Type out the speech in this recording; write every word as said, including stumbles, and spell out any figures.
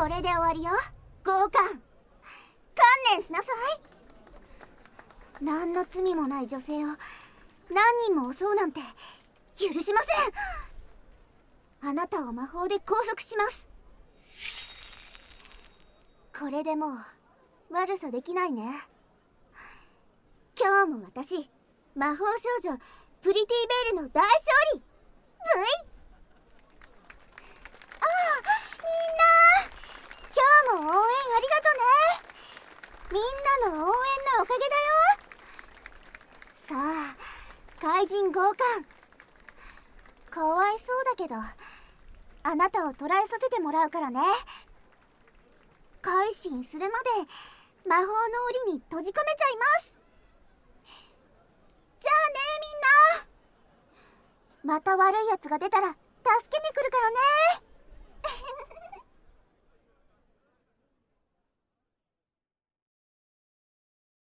これで終わりよ。強姦、観念しなさい。何の罪もない女性を何人も襲うなんて許しません。あなたを魔法で拘束します。これでもう悪さできないね。今日も私、魔法少女プリティベールの大勝利。ブイ。ああ、みんな今日も応援ありがとね。みんなの応援のおかげだよ。さあ、怪人強姦、かわいそうだけどあなたを捕らえさせてもらうからね。改心するまで魔法の檻に閉じ込めちゃいます。じゃあね、みんな。また悪いやつが出たら助けに来るから